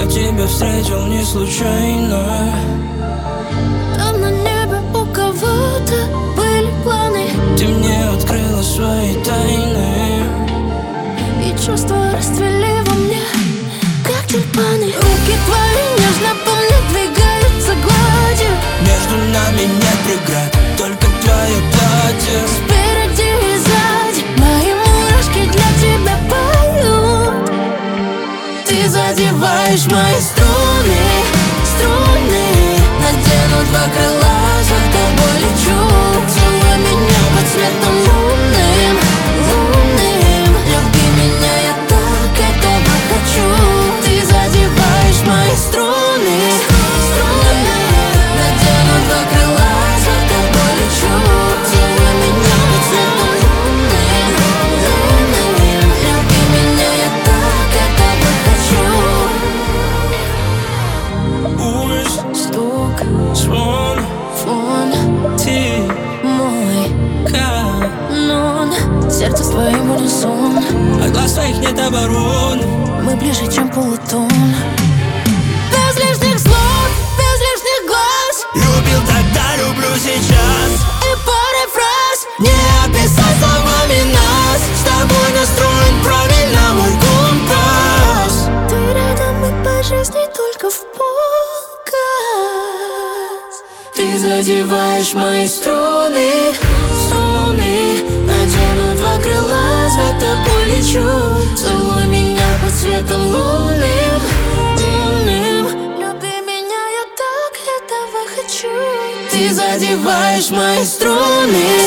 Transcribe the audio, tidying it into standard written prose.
тебя встретил не случайно. Там на небе у кого-то были планы. Ты мне открыла свои тайны, И чувства расцвели во мне, как тюльпаны. Руки твои нежно по мне двигаются гладью. между нами нет преград, только твое платье. Спереди и сзади мои мурашки для тебя поют. Ты задеваешь мои струны, струны. Надену два крыла, за тобой лечу. Целуй меня под светом лунным, лунным. Люби меня, я так этого хочу. Ты задеваешь мои струны, струны. Надену два крыла, за тобой лечу. Целуй меня под светом лунным, лунным. Люби меня, я так этого хочу. Пульс, Стук, звон, фон, ты мой канон. сердце с твоим унисон. От глаз твоих нет оборон. Мы ближе, чем полутон. Без лишних слов, без лишних глаз. Любил тогда, люблю сейчас. И парой фраз Не описать словами нас. С тобой настроен правильно мой компас. ты рядом и по жизни только в показ. Ты задеваешь мои струны, струны. Надену два крыла, за тобой лечу. Целуй меня под светом лунным, лунным. Люби меня, я так этого хочу. Ты задеваешь мои струны,